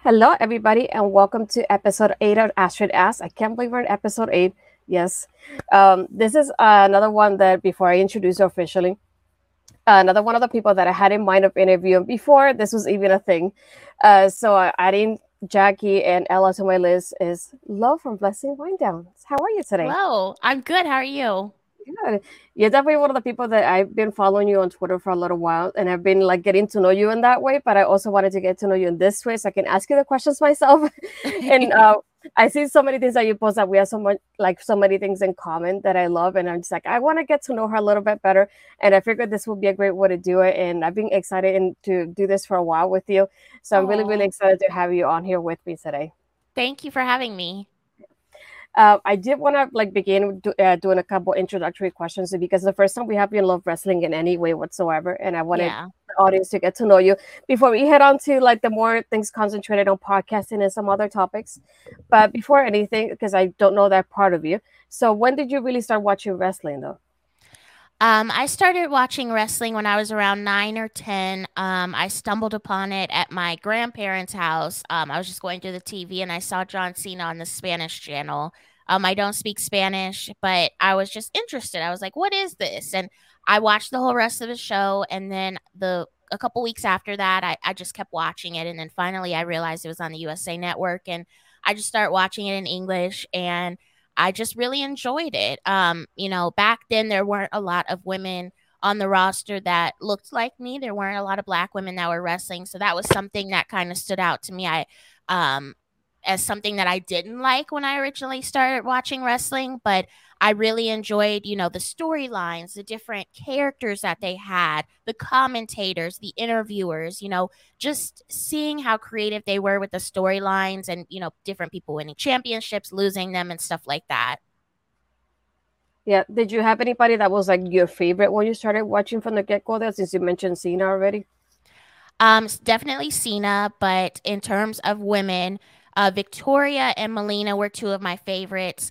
Hello, everybody, and welcome to episode 8 of Astrid Ask. I can't believe we're in episode 8. Yes. This is another one that, before I introduce you officially, another one of the people that I had in mind of interviewing before this was even a thing. So adding Jackie and Ella to my list is Love from Blessing Wine Downs. How are you today? Hello, I'm good. How are you? Good. You're definitely one of the people that I've been following you on Twitter for a little while, and I've been like getting to know you in that way. But I also wanted to get to know you in this way, so I can ask you the questions myself. and I see so many things that you post that we have so much, like so many things in common that I love, and I'm just like, I want to get to know her a little bit better. And I figured this would be a great way to do it. And I've been excited to do this for a while with you, so I'm really, really Oh, excited to have you on here with me today. thank you for having me. I did want to like begin doing a couple introductory questions because the first time we have you in Love Wrestling in any way whatsoever, and I wanted Yeah. the audience to get to know you before we head on to like the more things concentrated on podcasting and some other topics. But before anything, because I don't know that part of you, so when did you really start watching wrestling though? I started watching wrestling when I was around 9 or 10. I stumbled upon it at my grandparents' house. I was just going through the TV and I saw John Cena on the Spanish channel. I don't speak Spanish, but I was just interested. I was like, "What is this?" And I watched the whole rest of the show, and then the a couple weeks after that, I just kept watching it, and then finally I realized it was on the USA Network, and I just started watching it in English, and I just really enjoyed it. Back then there weren't a lot of women on the roster that looked like me. There weren't a lot of black women that were wrestling, so that was something that kind of stood out to me. Um, as something that I didn't like when I originally started watching wrestling, but I really enjoyed, the storylines, the different characters that they had, the commentators, the interviewers, just seeing how creative they were with the storylines and, different people winning championships, losing them, and stuff like that. Yeah, did you have anybody that was like your favorite when you started watching from the get go there? Since you mentioned Cena already. Definitely Cena, but in terms of women, Victoria and Melina were two of my favorites.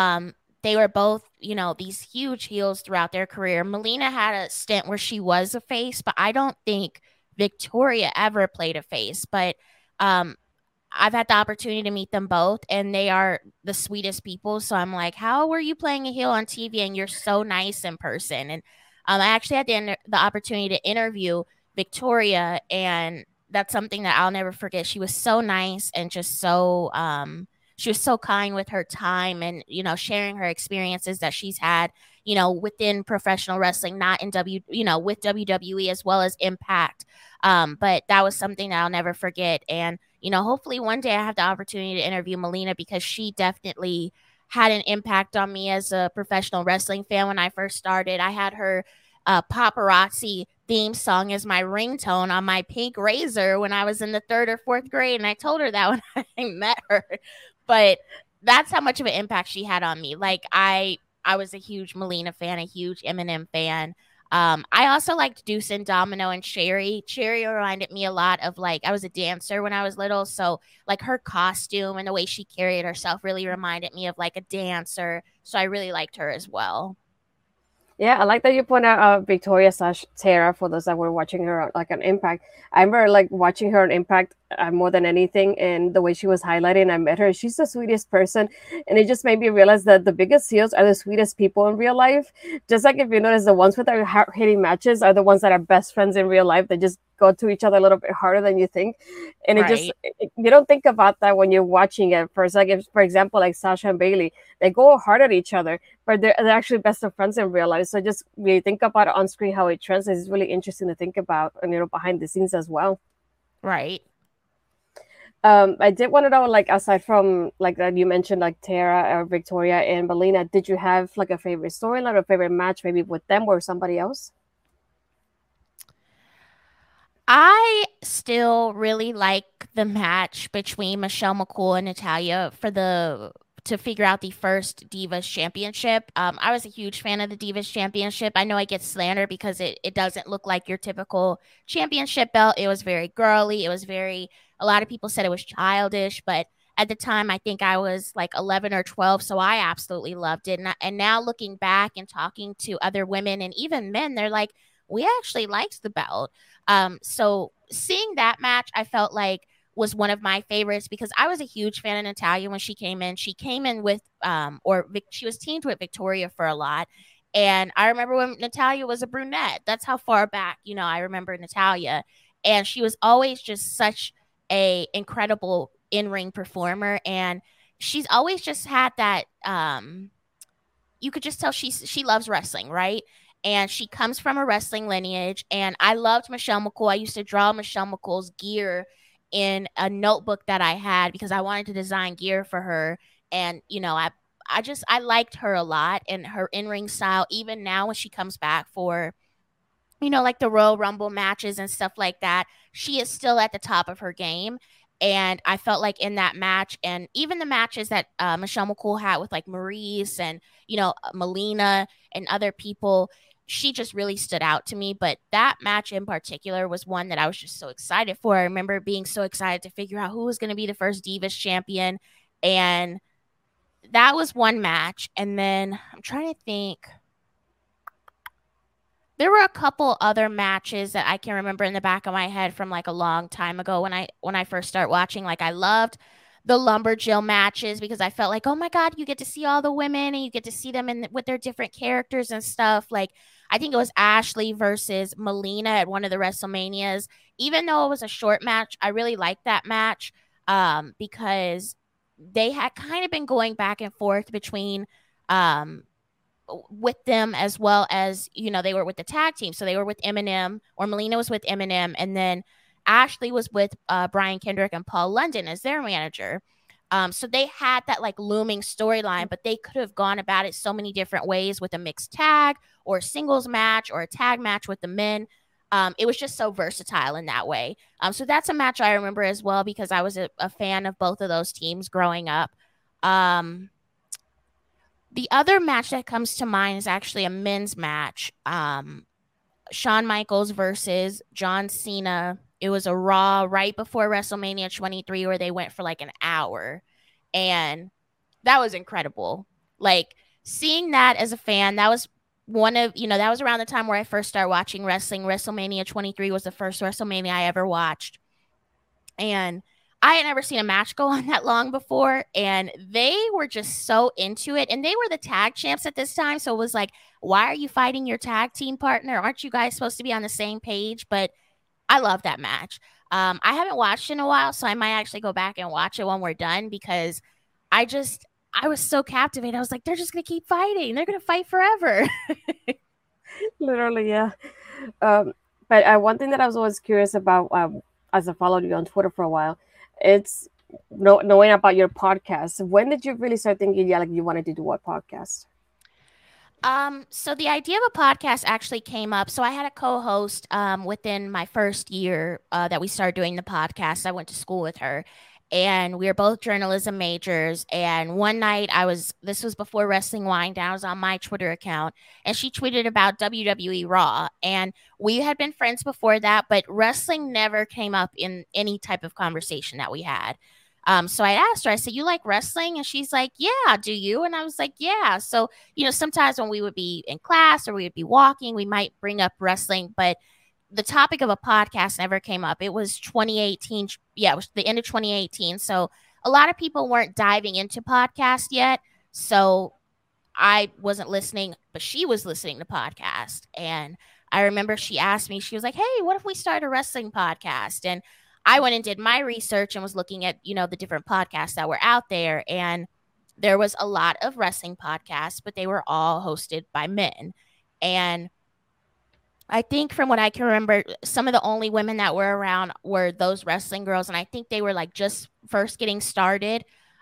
They were both, these huge heels throughout their career. Melina had a stint where she was a face, but I don't think Victoria ever played a face. But um, I've had the opportunity to meet them both, and they are the sweetest people. So I'm like, how were you playing a heel on TV and you're so nice in person? And I actually had the opportunity to interview Victoria, and that's something that I'll never forget. She was so nice and just so she was so kind with her time and sharing her experiences that she's had within professional wrestling, not in with WWE as well as Impact. But that was something that I'll never forget. And hopefully one day I have the opportunity to interview Melina because she definitely had an impact on me as a professional wrestling fan when I first started. I had her paparazzi theme song as my ringtone on my pink razor when I was in the third or fourth grade. And I told her that when I met her. But that's how much of an impact she had on me. Like I was a huge Melina fan, a huge Eminem fan. I also liked Deuce and Domino and Sherry. Sherry reminded me a lot of like I was a dancer when I was little, so like her costume and the way she carried herself really reminded me of like a dancer. So I really liked her as well. Yeah, I like that you point out Victoria slash Tara for those that were watching her like on Impact. I remember like watching her on Impact more than anything, and the way she was highlighting. I met her; she's the sweetest person, and it just made me realize that the biggest heels are the sweetest people in real life. Just like if you notice, the ones with the hard hitting matches are the ones that are best friends in real life. They just go to each other a little bit harder than you think, and Right. you don't think about that when you're watching it. First, like if, for example, like Sasha and Bailey, they go hard at each other but they're actually best of friends in real life. So just when you think about it on screen, how it translates is really interesting to think about, and behind the scenes as well. Right. I did want to know, like, aside from like that, you mentioned like Tara or Victoria and Melina, did you have like a favorite storyline or a favorite match, maybe with them or somebody else? I still really like the match between Michelle McCool and Natalia for the to figure out the first Divas Championship. I was a huge fan of the Divas Championship. I know I get slandered because it doesn't look like your typical championship belt. It was very girly. It was very, a lot of people said it was childish, but at the time, I think I was like 11 or 12, so I absolutely loved it. And now looking back and talking to other women and even men, they're like, we actually liked the belt. So seeing that match, I felt like was one of my favorites because I was a huge fan of Natalya when she came in. She came in with, she was teamed with Victoria for a lot. And I remember when Natalya was a brunette. That's how far back, I remember Natalya. And she was always just such a incredible in-ring performer. And she's always just had that, you could just tell she loves wrestling, right? And she comes from a wrestling lineage. And I loved Michelle McCool. I used to draw Michelle McCool's gear in a notebook that I had because I wanted to design gear for her. And, I liked her a lot and her in-ring style, even now when she comes back for, like the Royal Rumble matches and stuff like that, she is still at the top of her game. And I felt like in that match, and even the matches that Michelle McCool had with like Maurice and, Melina and other people, she just really stood out to me. But that match in particular was one that I was just so excited for. I remember being so excited to figure out who was going to be the first Divas champion. And that was one match. And then I'm trying to think. There were a couple other matches that I can remember in the back of my head from like a long time ago when I first started watching. Like I loved the Lumberjill matches because I felt like, oh my God, you get to see all the women and you get to see them with their different characters and stuff. Like I think it was Ashley versus Melina at one of the WrestleManias. Even though it was a short match, I really liked that match because they had kind of been going back and forth between with them, as well as they were with the tag team. So they were with Eminem, or Melina was with Eminem, and then Ashley was with Brian Kendrick and Paul London as their manager. So they had that like looming storyline, but they could have gone about it so many different ways with a mixed tag or a singles match or a tag match with the men. It was just so versatile in that way. So that's a match I remember as well because I was a fan of both of those teams growing up. The other match that comes to mind is actually a men's match. Shawn Michaels versus John Cena. It was a Raw right before WrestleMania 23 where they went for like an hour. And that was incredible. Like seeing that as a fan, that was that was around the time where I first started watching wrestling. WrestleMania 23 was the first WrestleMania I ever watched. And I had never seen a match go on that long before, and they were just so into it. And they were the tag champs at this time. So it was like, why are you fighting your tag team partner? Aren't you guys supposed to be on the same page? But I love that match. I haven't watched in a while, so I might actually go back and watch it when we're done because I was so captivated. I was like, they're just going to keep fighting. They're going to fight forever. Literally, yeah. But one thing that I was always curious about as I followed you on Twitter for a while, it's knowing about your podcast. When did you really start thinking, like you wanted to do a podcast? So the idea of a podcast actually came up. So I had a co-host within my first year that we started doing the podcast. I went to school with her, and we were both journalism majors. And one night this was before Wrestling Wind Down, I was on my Twitter account, and she tweeted about WWE Raw. And we had been friends before that, but wrestling never came up in any type of conversation that we had. So I asked her, I said, you like wrestling? And she's like, yeah, do you? And I was like, yeah. So, sometimes when we would be in class or we would be walking, we might bring up wrestling, but the topic of a podcast never came up. It was 2018. Yeah, it was the end of 2018. So a lot of people weren't diving into podcasts yet. So I wasn't listening, but she was listening to podcasts. And I remember she asked me, she was like, hey, what if we start a wrestling podcast? And I went and did my research and was looking at, the different podcasts that were out there. And there was a lot of wrestling podcasts, but they were all hosted by men. And I think from what I can remember, some of the only women that were around were those wrestling girls. And I think they were like just first getting started.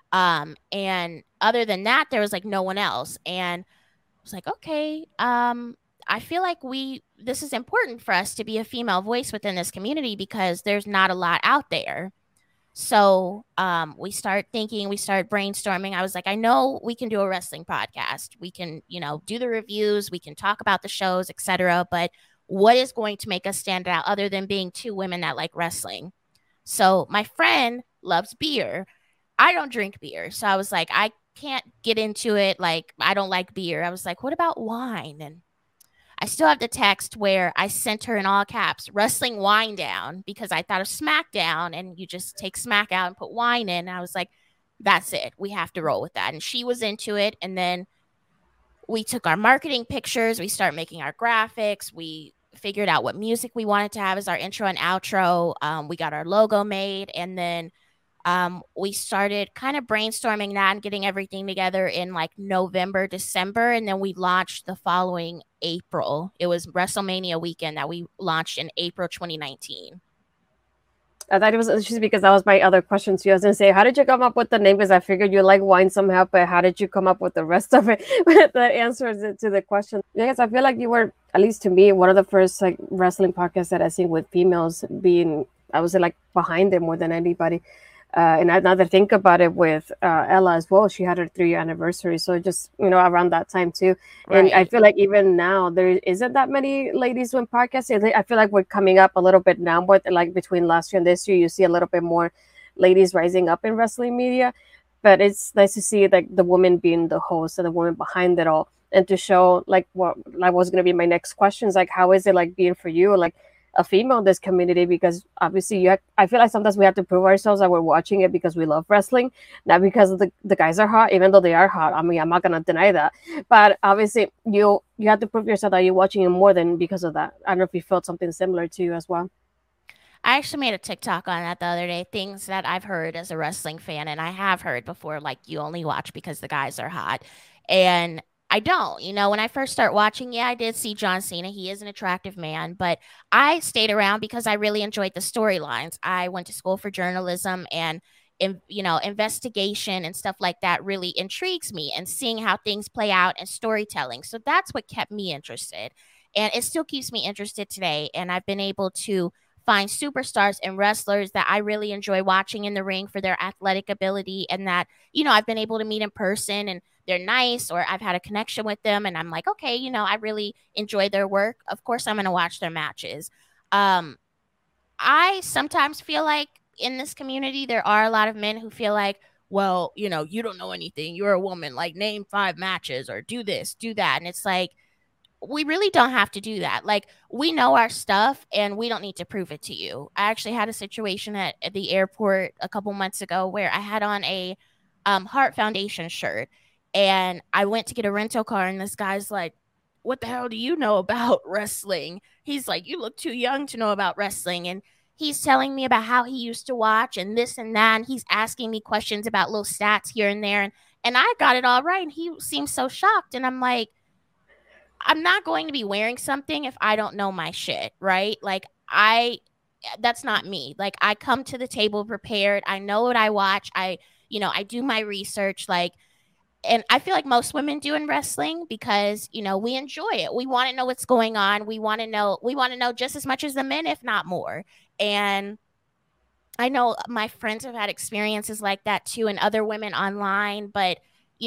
And other than that, there was like no one else. And I was like, okay, I feel like this is important for us to be a female voice within this community because there's not a lot out there. So we started brainstorming. I was like, I know we can do a wrestling podcast. We can, do the reviews. We can talk about the shows, etc. But what is going to make us stand out other than being two women that like wrestling? So my friend loves beer. I don't drink beer. So I was like, I can't get into it. Like, I don't like beer. I was like, what about wine? And I still have the text where I sent her in all caps, wrestling wine down, because I thought of SmackDown and you just take Smack out and put wine in. And I was like, that's it. We have to roll with that. And she was into it. And then we took our marketing pictures. We started making our graphics. We figured out what music we wanted to have as our intro and outro. We got our logo made. And then we started kind of brainstorming that and getting everything together in like November, December. And then we launched the following April. It was WrestleMania weekend that we launched in April 2019. I thought it was just because that was my other question to you. I was going to say, how did you come up with the name? Because I figured you like wine somehow, but how did you come up with the rest of it? The answers to the question. Because I feel like you were, at least to me, one of the first like wrestling podcasts that I seen with females being, I was like behind it more than anybody. And now that I think about it with Ella as well, she had her 3-year anniversary. So just, around that time too. Right. And I feel like even now there isn't that many ladies doing podcasts. I feel like we're coming up a little bit now, but like between last year and this year, you see a little bit more ladies rising up in wrestling media. But it's nice to see like the woman being the host and the woman behind it all. And to show like what was going to be my next questions, like how is it like being for you? Like a female in this community, because obviously I feel like sometimes we have to prove ourselves that we're watching it because we love wrestling, not because the guys are hot, even though they are hot. I mean, I'm not gonna deny that, but obviously you have to prove yourself that you're watching it more than because of that. I don't know if you felt something similar to you as well. I actually made a TikTok on that the other day, things that I've heard as a wrestling fan, and I have heard before, like you only watch because the guys are hot, and I don't. When I first start watching, I did see John Cena. He is an attractive man, but I stayed around because I really enjoyed the storylines. I went to school for journalism, and investigation and stuff like that really intrigues me, and seeing how things play out and storytelling. So that's what kept me interested, and it still keeps me interested today. And I've been able to find superstars and wrestlers that I really enjoy watching in the ring for their athletic ability, and that, I've been able to meet in person and they're nice, or I've had a connection with them and I'm like, okay, I really enjoy their work. Of course, I'm going to watch their matches. I sometimes feel like in this community, there are a lot of men who feel like, well, you don't know anything. You're a woman. Like, name 5 matches or do this, do that. And it's like, we really don't have to do that. Like, we know our stuff and we don't need to prove it to you. I actually had a situation at the airport a couple months ago where I had on a Heart Foundation shirt, and I went to get a rental car, and this guy's like, what the hell do you know about wrestling? He's like, you look too young to know about wrestling. And he's telling me about how he used to watch and this and that. And he's asking me questions about little stats here and there. And I got it all right. And he seemed so shocked. And I'm like, I'm not going to be wearing something if I don't know my shit, right? Like, that's not me. Like, I come to the table prepared. I know what I watch. I do my research, like, and I feel like most women do in wrestling because, we enjoy it. We want to know what's going on. We want to know just as much as the men, if not more. And I know my friends have had experiences like that too, and other women online, but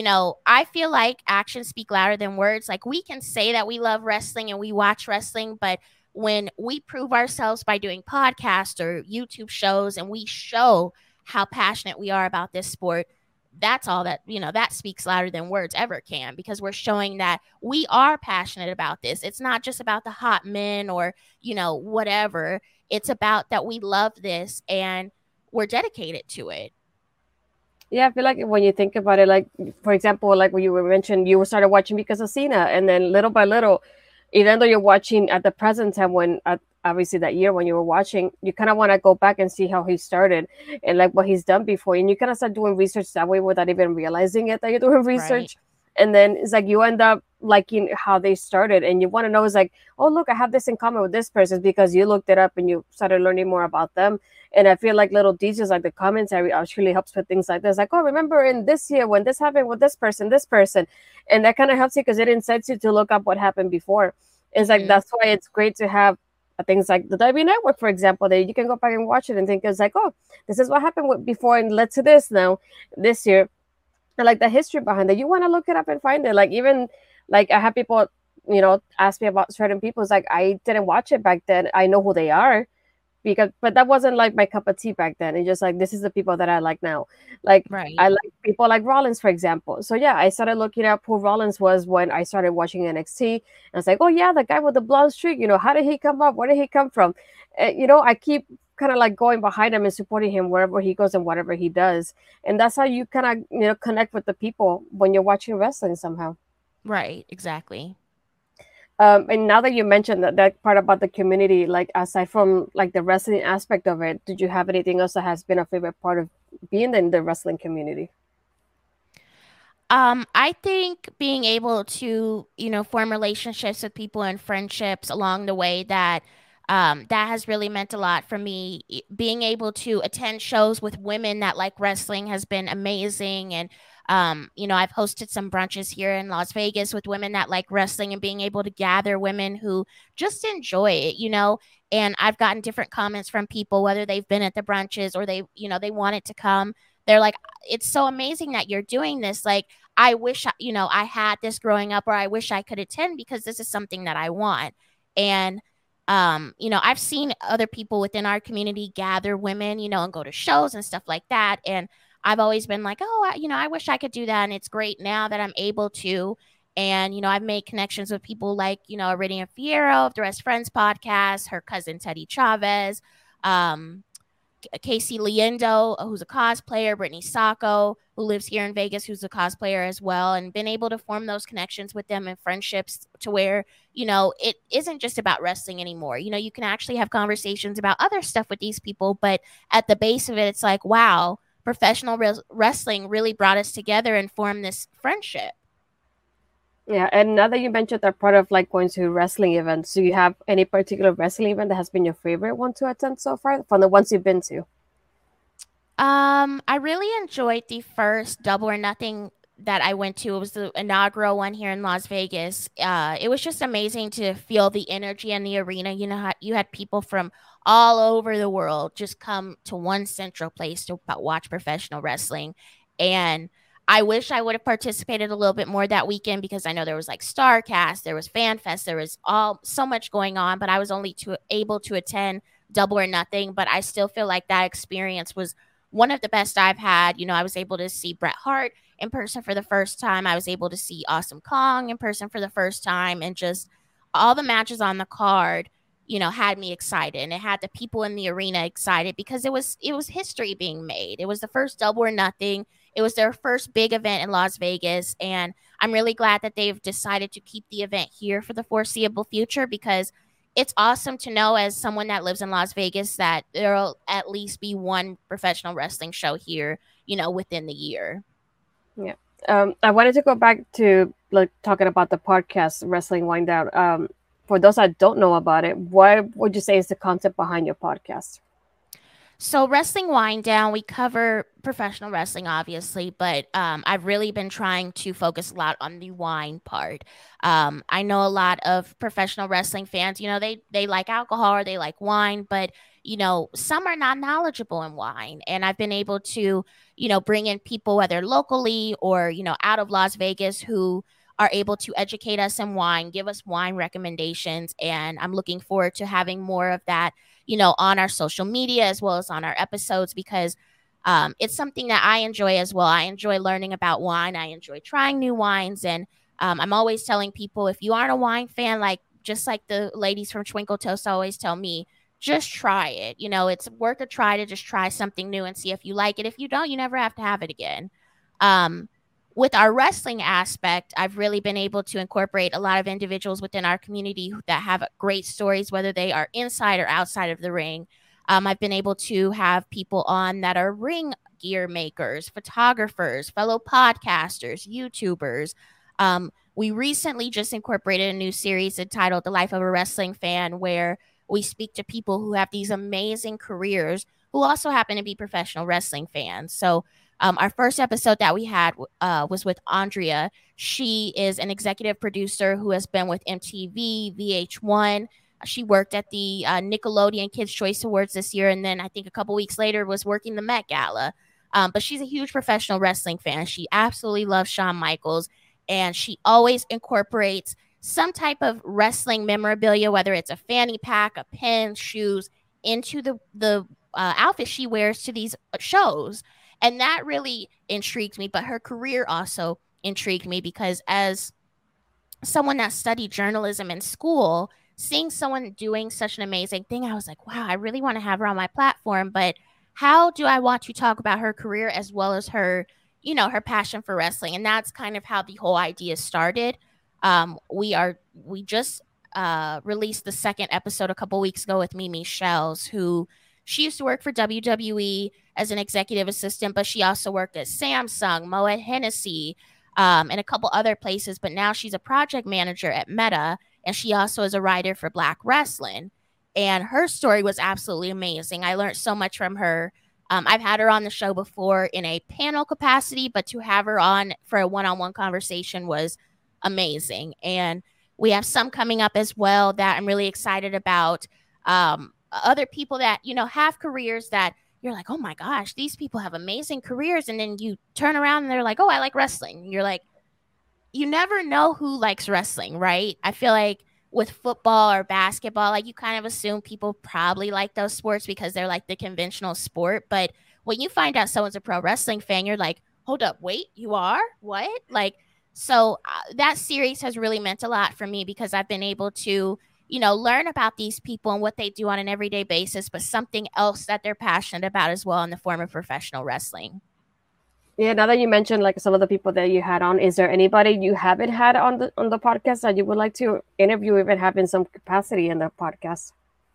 I feel like actions speak louder than words. Like, we can say that we love wrestling and we watch wrestling, but when we prove ourselves by doing podcasts or YouTube shows and we show how passionate we are about this sport, that's all that, that speaks louder than words ever can, because we're showing that we are passionate about this. It's not just about the hot men or, whatever. It's about that we love this and we're dedicated to it. Yeah, I feel like when you think about it, like, for example, like when you were mentioned, you started watching because of Cena, and then little by little, even though you're watching at the present time, when obviously that year when you were watching, you kind of want to go back and see how he started and like what he's done before, and you kind of start doing research that way without even realizing it that you're doing research. Right. And then it's like you end up liking how they started, and you want to know, it's like, oh, look, I have this in common with this person, because you looked it up and you started learning more about them. And I feel like little details like the commentary actually helps with things like this. Like, oh, remember in this year when this happened with this person. And that kind of helps you because it incites you to look up what happened before. It's like, that's why it's great to have things like the WWE Network, for example, that you can go back and watch it and think it's like, oh, this is what happened before and led to this now, this year. And like the history behind it, you want to look it up and find it. Like, even like I have people, ask me about certain people. It's like, I didn't watch it back then. I know who they are, because but that wasn't like my cup of tea back then. It's just like this is the people that I like now. Like Right. I like people like Rollins, for example. So yeah, I started looking up who Rollins was when I started watching NXT. And I was like, oh yeah, the guy with the blonde streak. How did he come up? Where did he come from? I keep kind of like going behind him and supporting him wherever he goes and whatever he does. And that's how you kind of connect with the people when you're watching wrestling somehow. Right. Exactly. And now that you mentioned that part about the community, like aside from like the wrestling aspect of it, did you have anything else that has been a favorite part of being in the wrestling community? I think being able to, form relationships with people and friendships along the way that has really meant a lot for me. Being able to attend shows with women that like wrestling has been amazing. And, I've hosted some brunches here in Las Vegas with women that like wrestling and being able to gather women who just enjoy it. And I've gotten different comments from people, whether they've been at the brunches or they wanted to come. They're like, it's so amazing that you're doing this. Like, I wish, I had this growing up, or I wish I could attend because this is something that I want. And, I've seen other people within our community gather women, and go to shows and stuff like that. And I've always been like, oh, I wish I could do that. And it's great now that I'm able to. And, I've made connections with people like, Iridian Fierro of the Rest Friends podcast, her cousin Teddy Chavez, um, Casey Liendo, who's a cosplayer, Brittany Sacco, who lives here in Vegas, who's a cosplayer as well, and been able to form those connections with them and friendships to where, it isn't just about wrestling anymore. You can actually have conversations about other stuff with these people, but at the base of it, it's like, wow, professional wrestling really brought us together and formed this friendship. Yeah, and now that you mentioned that part of like going to wrestling events, do you have any particular wrestling event that has been your favorite one to attend so far from the ones you've been to? I really enjoyed the first Double or Nothing that I went to. It was the inaugural one here in Las Vegas. It was just amazing to feel the energy in the arena. You had people from all over the world just come to one central place to watch professional wrestling. And I wish I would have participated a little bit more that weekend because I know there was like Starcast, there was Fan Fest, there was all so much going on, but I was only able to attend Double or Nothing. But I still feel like that experience was one of the best I've had. I was able to see Bret Hart in person for the first time. I was able to see Awesome Kong in person for the first time, and just all the matches on the card, had me excited, and it had the people in the arena excited because it was history being made. It was the first Double or Nothing. It was their first big event in Las Vegas, and I'm really glad that they've decided to keep the event here for the foreseeable future because it's awesome to know as someone that lives in Las Vegas that there'll at least be one professional wrestling show here, within the year. Yeah. I wanted to go back to like talking about the podcast Wrestling Wind Down. For those that don't know about it, what would you say is the concept behind your podcast? So, Wrestling Wind Down, we cover professional wrestling, obviously, but I've really been trying to focus a lot on the wine part. I know a lot of professional wrestling fans, they like alcohol or they like wine, but some are not knowledgeable in wine. And I've been able to, bring in people, whether locally or, out of Las Vegas, who are able to educate us in wine, give us wine recommendations. And I'm looking forward to having more of that, on our social media as well as on our episodes because it's something that I enjoy as well. I enjoy learning about wine. I enjoy trying new wines. And I'm always telling people if you aren't a wine fan, like just like the ladies from Twinkle Toast always tell me, just try it. It's worth a try to just try something new and see if you like it. If you don't, you never have to have it again. Um, with our wrestling aspect, I've really been able to incorporate a lot of individuals within our community that have great stories, whether they are inside or outside of the ring. I've been able to have people on that are ring gear makers, photographers, fellow podcasters, YouTubers. We recently just incorporated a new series entitled The Life of a Wrestling Fan, where we speak to people who have these amazing careers who also happen to be professional wrestling fans. So, our first episode that we had was with Andrea. She is an executive producer who has been with MTV, VH1. She worked at the Nickelodeon Kids' Choice Awards this year, and then I think a couple weeks later was working the Met Gala. But she's a huge professional wrestling fan. She absolutely loves Shawn Michaels, and she always incorporates some type of wrestling memorabilia, whether it's a fanny pack, a pin, shoes, into the outfit she wears to these shows. And that really intrigued me. But her career also intrigued me because as someone that studied journalism in school, seeing someone doing such an amazing thing, I was like, wow, I really want to have her on my platform. But how do I want to talk about her career as well as her, her passion for wrestling? And that's kind of how the whole idea started. We just released the second episode a couple weeks ago with Mimi Shells, who she used to work for WWE as an executive assistant, but she also worked at Samsung, Moet Hennessy, and a couple other places. But now she's a project manager at Meta, and she also is a writer for Black Wrestling. And her story was absolutely amazing. I learned so much from her. I've had her on the show before in a panel capacity, but to have her on for a one-on-one conversation was amazing. And we have some coming up as well that I'm really excited about. Other people that, have careers that you're like, oh my gosh, these people have amazing careers. And then you turn around and they're like, oh, I like wrestling. And you're like, you never know who likes wrestling, right? I feel like with football or basketball, like you kind of assume people probably like those sports because they're like the conventional sport. But when you find out someone's a pro wrestling fan, you're like, hold up, wait, you are? What? Like, so that series has really meant a lot for me because I've been able to, learn about these people and what they do on an everyday basis, but something else that they're passionate about as well in the form of professional wrestling. Yeah, now that you mentioned like some of the people that you had on, is there anybody you haven't had on the podcast that you would like to interview, even have in some capacity in the podcast?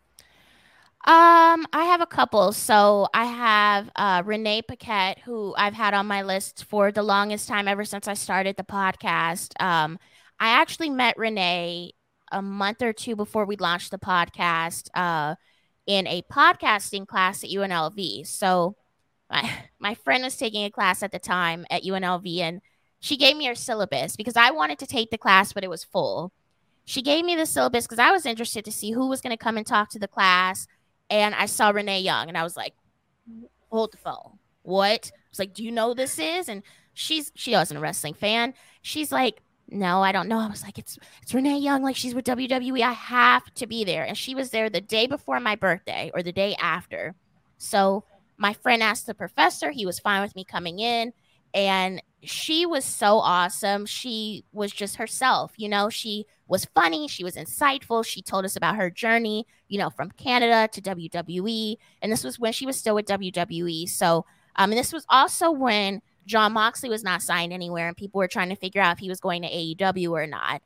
I have a couple. So I have Renee Paquette, who I've had on my list for the longest time ever since I started the podcast. I actually met Renee a month or two before we launched the podcast in a podcasting class at UNLV. So my friend was taking a class at the time at UNLV, and she gave me her syllabus because I wanted to take the class, but it was full. She gave me the syllabus because I was interested to see who was going to come and talk to the class. And I saw Renee Young, and I was like, hold the phone. What? I was like, do you know who this is? And she wasn't a wrestling fan. She's like, no, I don't know. I was like, it's Renee Young. Like, she's with WWE. I have to be there. And she was there the day before my birthday or the day after. So my friend asked the professor. He was fine with me coming in. And she was so awesome. She was just herself. She was funny. She was insightful. She told us about her journey, from Canada to WWE. And this was when she was still with WWE. So, and this was also when Jon Moxley was not signed anywhere and people were trying to figure out if he was going to AEW or not.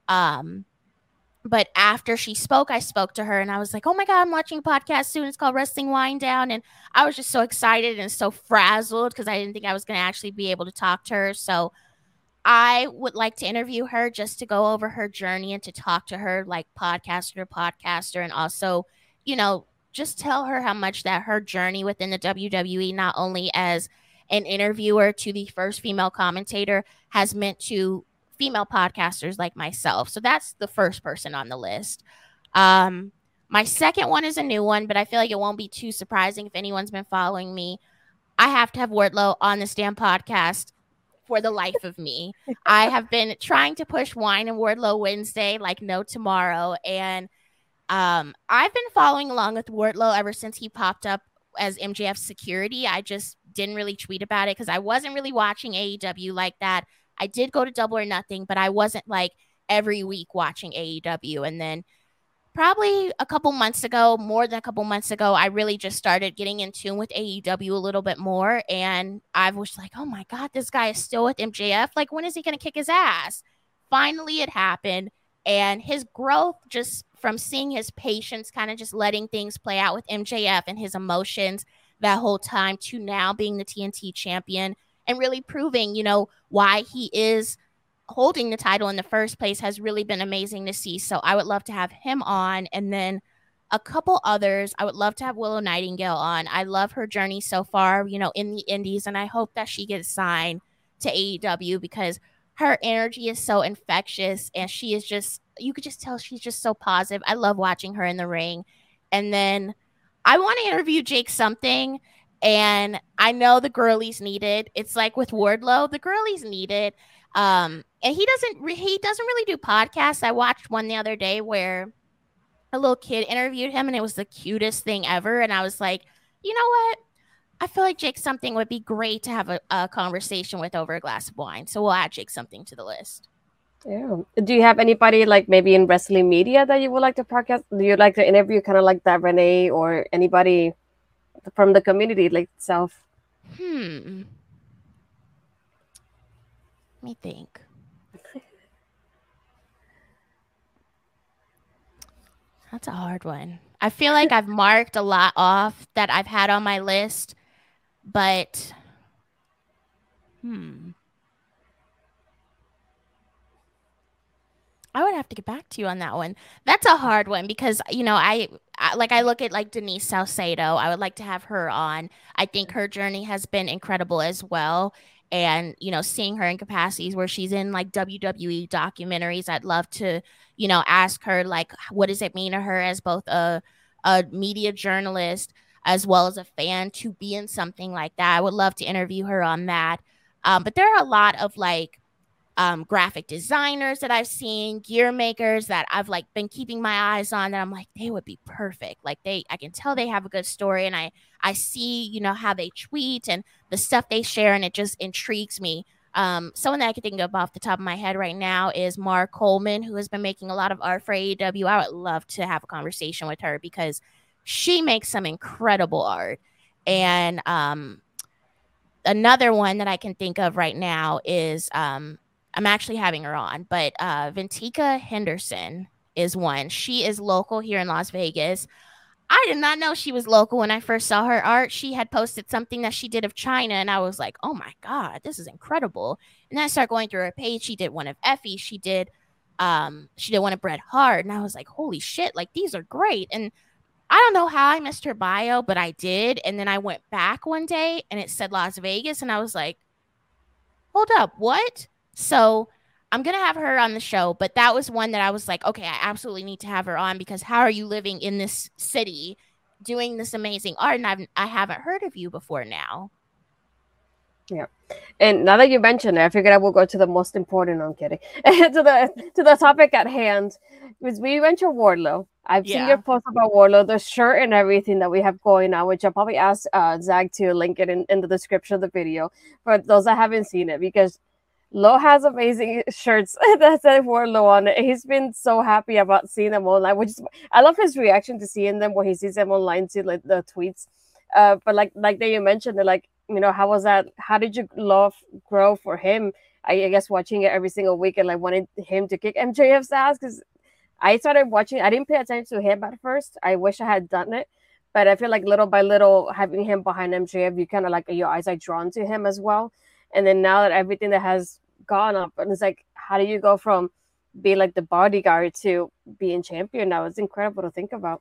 But after she spoke, I spoke to her and I was like, oh my God, I'm watching a podcast soon. It's called Wrestling Wind Down. And I was just so excited and so frazzled because I didn't think I was going to actually be able to talk to her. So I would like to interview her just to go over her journey and to talk to her like podcaster to podcaster. And also, just tell her how much that her journey within the WWE, not only as an interviewer to the first female commentator, has meant to female podcasters like myself. So that's the first person on the list. My second one is a new one, but I feel like it won't be too surprising if anyone's been following me. I have to have Wardlow on this damn podcast for the life of me. I have been trying to push Wine and Wardlow Wednesday like no tomorrow. And I've been following along with Wardlow ever since he popped up as MJF security. I just didn't really tweet about it because I wasn't really watching AEW like that. I did go to Double or Nothing, but I wasn't like every week watching AEW. And then probably more than a couple months ago, I really just started getting in tune with AEW a little bit more. And I was like, oh my God, this guy is still with MJF. Like, when is he going to kick his ass? Finally, it happened. And his growth, just from seeing his patience, kind of just letting things play out with MJF and his emotions that whole time, to now being the TNT champion and really proving, why he is holding the title in the first place, has really been amazing to see. So I would love to have him on. And then a couple others, I would love to have Willow Nightingale on. I love her journey so far, in the indies. And I hope that she gets signed to AEW because her energy is so infectious. And she is just, you could just tell she's just so positive. I love watching her in the ring. And then I want to interview Jake Something. And I know the girlies need it. It's like with Wardlow, the girlies need it. And he doesn't really do podcasts. I watched one the other day where a little kid interviewed him, and it was the cutest thing ever. And I was like, you know what? I feel like Jake Something would be great to have a conversation with over a glass of wine. So we'll add Jake Something to the list. Yeah. Do you have anybody like maybe in wrestling media that you would like to podcast? Do you like to interview kind of like that Renee or anybody from the community like itself? Let me think. That's a hard one. I feel like I've marked a lot off that I've had on my list, but I would have to get back to you on that one. That's a hard one because I look at like Denise Salcedo. I would like to have her on. I think her journey has been incredible as well. And seeing her in capacities where she's in like WWE documentaries, I'd love to ask her like what does it mean to her as both a media journalist as well as a fan to be in something like that. I would love to interview her on that. But there are a lot of like graphic designers that I've seen, gear makers that I've like been keeping my eyes on that I'm like, they would be perfect. Like I can tell they have a good story, and I see, how they tweet and the stuff they share, and it just intrigues me. Someone that I can think of off the top of my head right now is Mar Coleman, who has been making a lot of art for AEW. I would love to have a conversation with her because she makes some incredible art. And another one that I can think of right now is I'm actually having her on, but Ventika Henderson is one. She is local here in Las Vegas. I did not know she was local when I first saw her art. She had posted something that she did of China, and I was like, oh my God, this is incredible. And then I started going through her page. She did one of Effie. She did one of Bret Hart, and I was like, holy shit, like these are great. And I don't know how I missed her bio, but I did. And then I went back one day and it said Las Vegas, and I was like, hold up, what? So I'm going to have her on the show, but that was one that I was like, okay, I absolutely need to have her on because how are you living in this city doing this amazing art? And I haven't heard of you before now. Yeah. And now that you mentioned it, I figured I will go to the most important. I'm kidding. to the topic at hand. Because we mentioned Wardlow. I've seen your post about Wardlow, the shirt and everything that we have going on, which I'll probably ask Zach to link it in the description of the video for those that haven't seen it, because Lo has amazing shirts that say Wardlow on it. He's been so happy about seeing them online, which is, I love his reaction to seeing them when he sees them online too, like the tweets. But like that you mentioned, they're like, how was that? How did your love grow for him? I guess watching it every single week and like wanted him to kick MJF's ass, because I started watching. I didn't pay attention to him at first. I wish I had done it, but I feel like little by little, having him behind MJF, you kind of like your eyes are drawn to him as well. And then now that everything that has gone up, and it's like, how do you go from being like the bodyguard to being champion now? It's incredible to think about.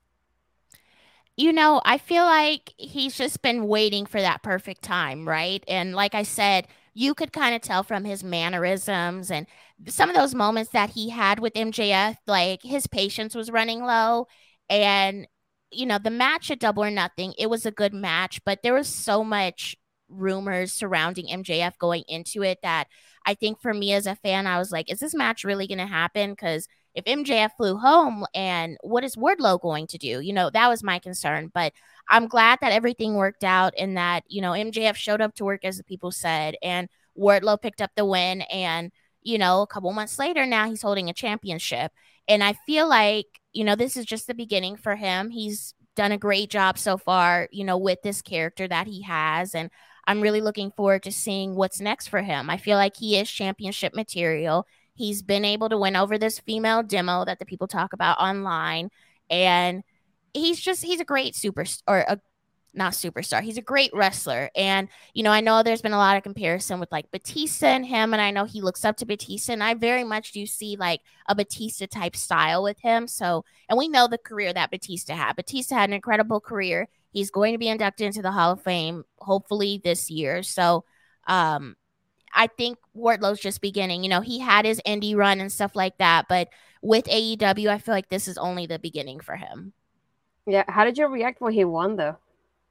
I feel like he's just been waiting for that perfect time, right? And like I said, you could kind of tell from his mannerisms and some of those moments that he had with MJF, like his patience was running low. And, the match at Double or Nothing, it was a good match, but there was so much rumors surrounding MJF going into it that I think for me as a fan, I was like, is this match really going to happen? Because if MJF flew home, and what is Wardlow going to do? That was my concern. But I'm glad that everything worked out and that, MJF showed up to work, as the people said, and Wardlow picked up the win. And, a couple months later, now he's holding a championship. And I feel like, this is just the beginning for him. He's done a great job so far, with this character that he has. And I'm really looking forward to seeing what's next for him. I feel like he is championship material. He's been able to win over this female demo that the people talk about online. And he's a great not superstar. He's a great wrestler. And, I know there's been a lot of comparison with like Batista and him. And I know he looks up to Batista. And I very much do see like a Batista type style with him. So, and we know the career that Batista had. Batista had an incredible career. He's going to be inducted into the Hall of Fame, hopefully this year. So, I think Wardlow's just beginning. He had his indie run and stuff like that, but with AEW, I feel like this is only the beginning for him. Yeah. How did you react when he won, though?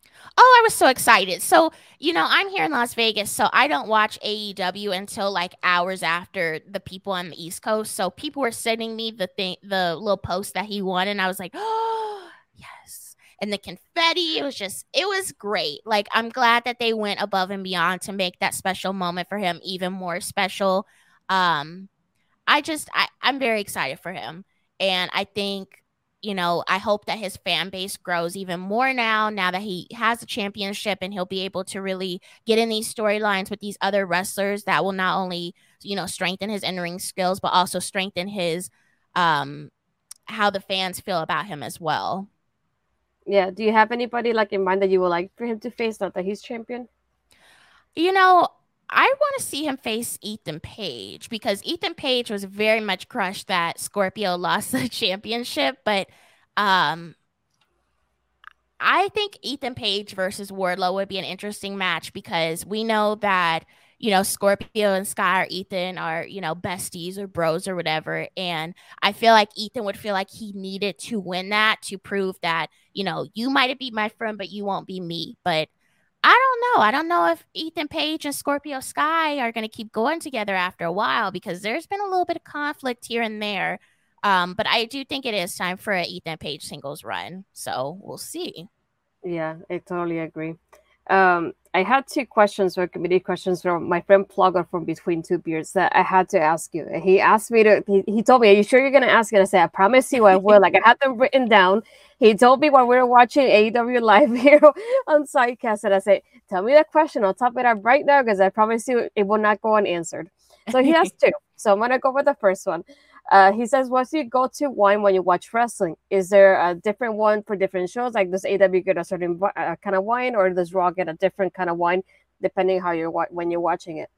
Oh, I was so excited. So, I'm here in Las Vegas, so I don't watch AEW until like hours after the people on the East Coast. So people were sending me the little post that he won, and I was like, oh, yes. And the confetti, it was great. Like, I'm glad that they went above and beyond to make that special moment for him even more special. Um, I'm very excited for him. And I think, I hope that his fan base grows even more now that he has a championship and he'll be able to really get in these storylines with these other wrestlers that will not only, strengthen his in-ring skills, but also strengthen his, um, how the fans feel about him as well. Yeah. Do you have anybody like in mind that you would like for him to face now that he's champion? You know, I want to see him face Ethan Page because Ethan Page was very much crushed that Scorpio lost the championship, but um I think Ethan Page versus Wardlow would be an interesting match because we know that, Scorpio and Sky or Ethan are, besties or bros or whatever. And I feel like Ethan would feel like he needed to win that to prove that, you might be my friend, but you won't be me. But I don't know. I don't know if Ethan Page and Scorpio Sky are going to keep going together after a while because there's been a little bit of conflict here and there. But I do think it is time for an Ethan Page singles run. So we'll see. Yeah, I totally agree. I had two questions or committee questions from my friend Plugger from Between Two Beers that I had to ask you. He asked me to, he told me, are you sure you're going to ask it? I said, I promise you I will. Like, I had them written down. He told me when we were watching AEW Live here on Sidecast, and I said, tell me the question. I'll top it up right now because I promise you it will not go unanswered. So he has two. So I'm going to go with the first one. He says, what's your go-to wine when you watch wrestling? Is there a different one for different shows? Like, does AW get a certain kind of wine, or does Raw get a different kind of wine depending how when you're watching it?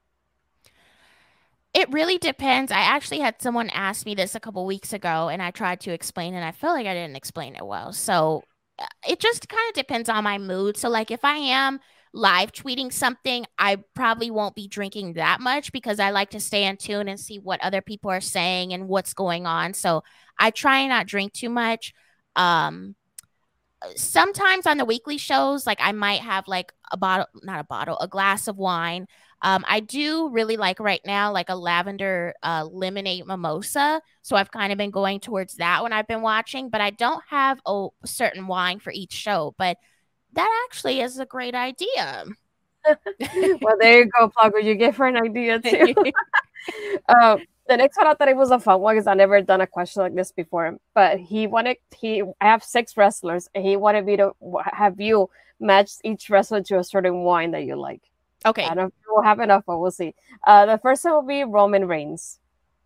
It really depends. I actually had someone ask me this a couple weeks ago, and I tried to explain, and I feel like I didn't explain it well. So it just kind of depends on my mood. So, like, if I am live tweeting something, I probably won't be drinking that much because I like to stay in tune and see what other people are saying and what's going on. So I try and not drink too much. Um, Sometimes on the weekly shows, like I might have like a bottle, not a bottle, a glass of wine. I do really like right now, like a lavender lemonade mimosa. So I've kind of been going towards that when I've been watching, but I don't have a certain wine for each show. But that actually is a great idea. Well, there you go, Plugger. You gave her an idea too. The next one I thought it was a fun one because I never done a question like this before. But I have six wrestlers, and he wanted me to have you match each wrestler to a certain wine that you like. I Okay. don't know if we'll have enough, but we'll see. The first one will be Roman Reigns.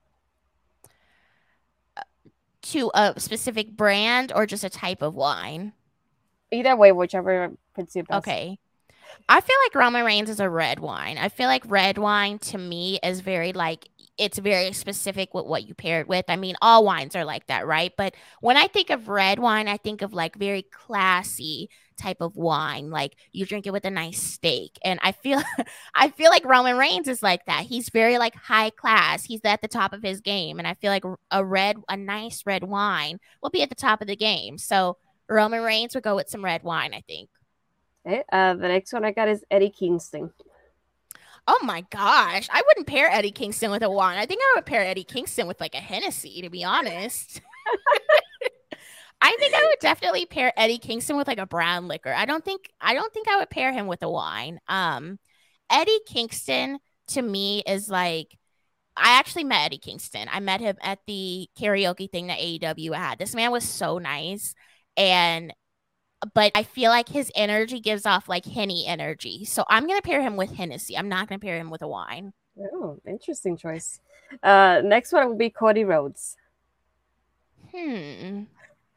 To a specific brand or just a type of wine? Either way, whichever fits you best. Okay. I feel like Roman Reigns is a red wine. I feel like red wine to me is very like it's very specific with what you pair it with. I mean, all wines are like that, right? But when I think of red wine, I think of like very classy type of wine. Like you drink it with a nice steak. And I feel I feel like Roman Reigns is like that. He's very like high class. He's at the top of his game. And I feel like a nice red wine will be at the top of the game. So Roman Reigns would go with some red wine, I think. Okay. The next one I got is Eddie Kingston. Oh my gosh. I wouldn't pair Eddie Kingston with a wine. I think I would pair Eddie Kingston with like a Hennessy, to be honest. I think I would definitely pair Eddie Kingston with like a brown liquor. I don't think I would pair him with a wine. Eddie Kingston to me is like I actually met Eddie Kingston. I met him at the karaoke thing that AEW had. This man was so nice. And but I feel like his energy gives off like Henny energy. So I'm gonna pair him with Hennessy. I'm not gonna pair him with a wine. Oh, interesting choice. Next one will be Cody Rhodes. Hmm.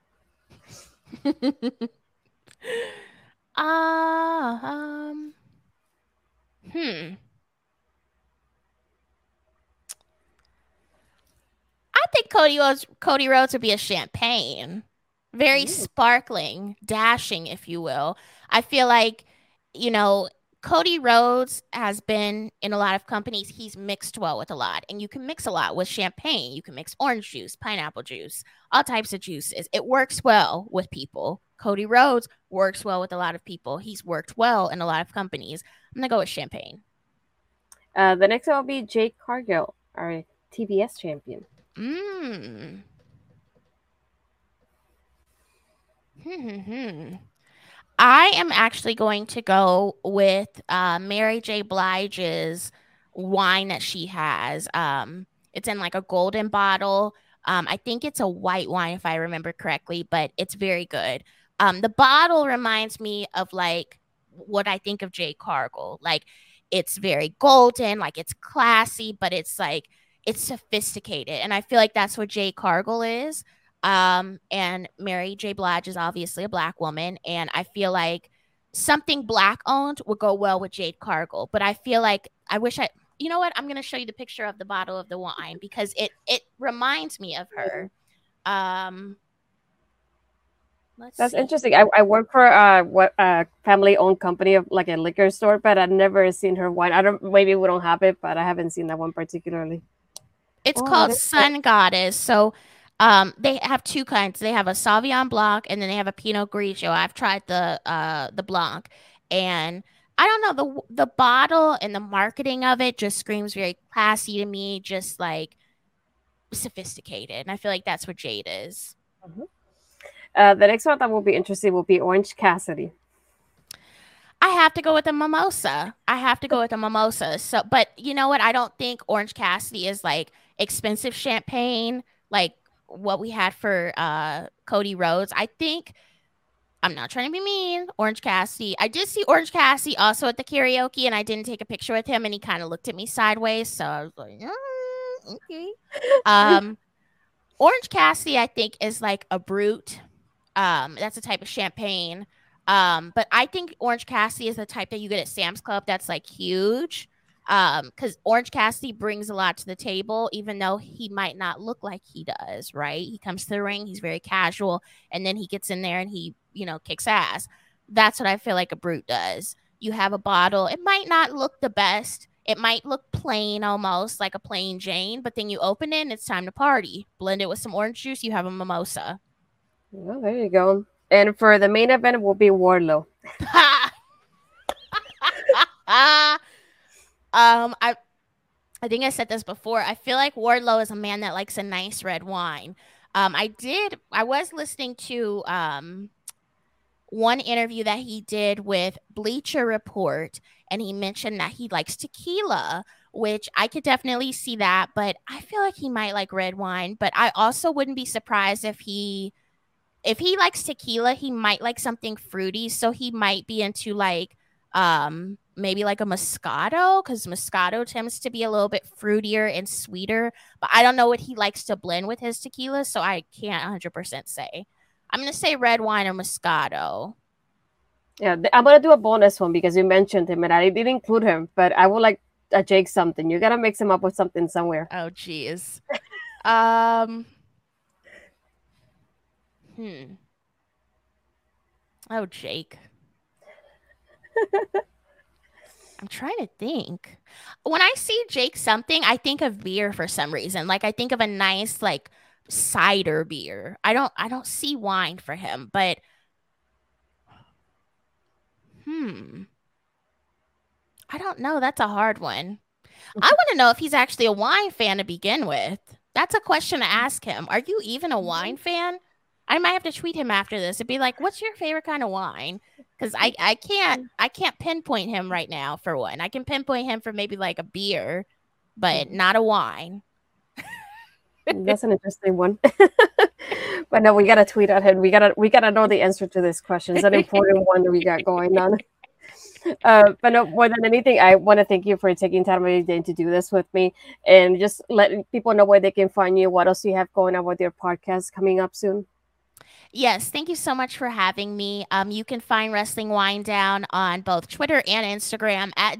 uh, um. Hmm. I think Cody Rhodes would be a champagne, very Ooh. sparkling, dashing, if you will. I feel like you know Cody Rhodes has been in a lot of companies. He's mixed well with a lot, and you can mix a lot with champagne. You can mix orange juice, pineapple juice, all types of juices. It works well with people. Cody Rhodes works well with a lot of people. He's worked well in a lot of companies. I'm going to go with champagne. The next one will be Jade Cargill, our TBS champion. I am actually going to go with Mary J. Blige's wine that she has. It's in like a golden bottle. I think it's a white wine if I remember correctly, but it's very good. The bottle reminds me of like what I think of Jade Cargill. Like it's very golden, like it's classy, but it's like it's sophisticated. And I feel like that's what Jade Cargill is. And Mary J. Blige is obviously a Black woman, and I feel like something Black owned would go well with Jade Cargill. But I feel like you know what? I'm gonna show you the picture of the bottle of the wine because it reminds me of her. That's interesting. I work for what family owned company of like a liquor store, but I've never seen her wine. I don't maybe we don't have it, but I haven't seen that one particularly. It's called Sun Goddess. So they have two kinds. They have a Sauvignon Blanc and then they have a Pinot Grigio. I've tried the Blanc, and I don't know, the bottle and the marketing of it just screams very classy to me, just like sophisticated. And I feel like that's what Jade is. The next one that will be interesting will be Orange Cassidy. I have to go with a mimosa. So, but you know what? I don't think Orange Cassidy is like expensive champagne, like what we had for Cody Rhodes. I think, I'm not trying to be mean, Orange Cassidy. I did see Orange Cassidy also at the karaoke, and I didn't take a picture with him, and he kind of looked at me sideways. So I was like, okay. Orange Cassidy, I think, is like a brute. That's a type of champagne. But I think Orange Cassidy is the type that you get at Sam's Club that's like huge. Because Orange Cassidy brings a lot to the table, even though he might not look like he does, right? He comes to the ring, he's very casual, and then he gets in there and he, kicks ass. That's what I feel like a brute does. You have a bottle, it might not look the best. It might look plain, almost like a plain Jane, but then you open it and it's time to party. Blend it with some orange juice, you have a mimosa. Well, there you go. And for the main event, it will be Wardlow. I think I said this before. I feel like Wardlow is a man that likes a nice red wine. I was listening to one interview that he did with Bleacher Report, and he mentioned that he likes tequila, which I could definitely see that, but I feel like he might like red wine. But I also wouldn't be surprised if he likes tequila, he might like something fruity. So he might be into like maybe like a Moscato, because Moscato tends to be a little bit fruitier and sweeter. But I don't know what he likes to blend with his tequila, so I can't 100% say. I'm going to say red wine or Moscato. Yeah, I'm going to do a bonus one because you mentioned him, and I didn't include him, but I would like a Jake something. You got to mix him up with something somewhere. Oh, geez. Oh, Jake. I'm trying to think. When I see Jake something, I think of beer for some reason. Like I think of a nice like cider beer. I don't see wine for him, but I don't know. That's a hard one. I want to know if he's actually a wine fan to begin with. That's a question to ask him. Are you even a wine fan? I might have to tweet him after this and be like, "What's your favorite kind of wine?" Because I can't pinpoint him right now for one. I can pinpoint him for maybe like a beer, but not a wine. That's an interesting one. But no, we gotta tweet at him. We gotta know the answer to this question. It's an important one that we got going on. But no, more than anything, I want to thank you for taking time out of your day to do this with me, and just letting people know where they can find you. What else do you have going on with your podcast coming up soon? Yes, thank you so much for having me. You can find Wrestling Wind Down on both Twitter and Instagram at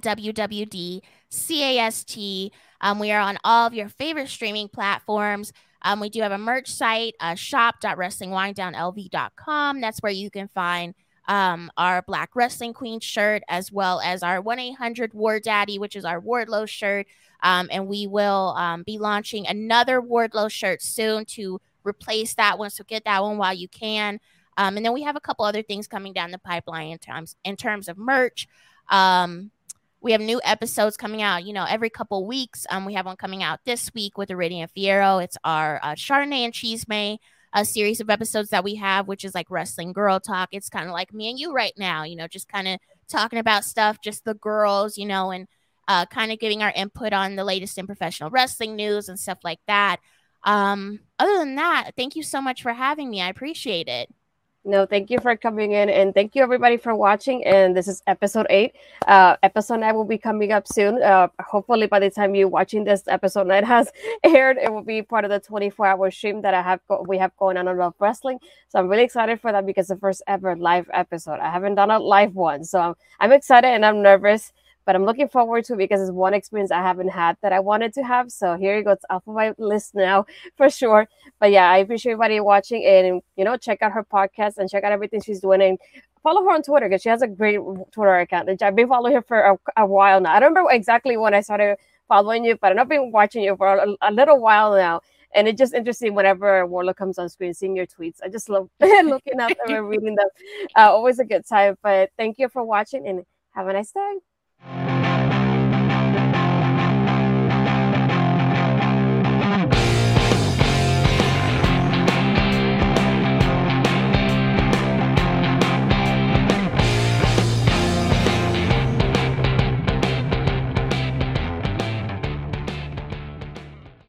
WWDcast. We are on all of your favorite streaming platforms. We do have a merch site, shop.wrestlingwinddownlv.com. That's where you can find our Black Wrestling Queen shirt, as well as our 1-800 War Daddy, which is our Wardlow shirt. And we will be launching another Wardlow shirt soon to replace that one. So get that one while you can. And then we have a couple other things coming down the pipeline in terms of merch. We have new episodes coming out, every couple weeks. We have one coming out this week with Iridian Fierro. It's our Chardonnay and Chisme, a series of episodes that we have, which is like wrestling girl talk. It's kind of like me and you right now, just kind of talking about stuff, just the girls, and kind of giving our input on the latest in professional wrestling news and stuff like that. Other than that, thank you so much for having me. I appreciate it. No, thank you for coming in, and thank you everybody for watching. And this is episode 8. Episode 9 will be coming up soon. Hopefully, by the time you're watching this, episode 9 has aired. It will be part of the 24-hour stream that we have going on Love Wrestling. So I'm really excited for that because it's the first ever live episode. I haven't done a live one, so I'm excited and I'm nervous. But I'm looking forward to it because it's one experience I haven't had that I wanted to have. So here you go. It's off of my list now for sure. But yeah, I appreciate everybody watching, and check out her podcast and check out everything she's doing, and follow her on Twitter because she has a great Twitter account. I've been following her for a while now. I don't remember exactly when I started following you, but I've been watching you for a little while now. And it's just interesting whenever Wardlow comes on screen, seeing your tweets. I just love looking at them and reading them. Always a good time. But thank you for watching, and have a nice day.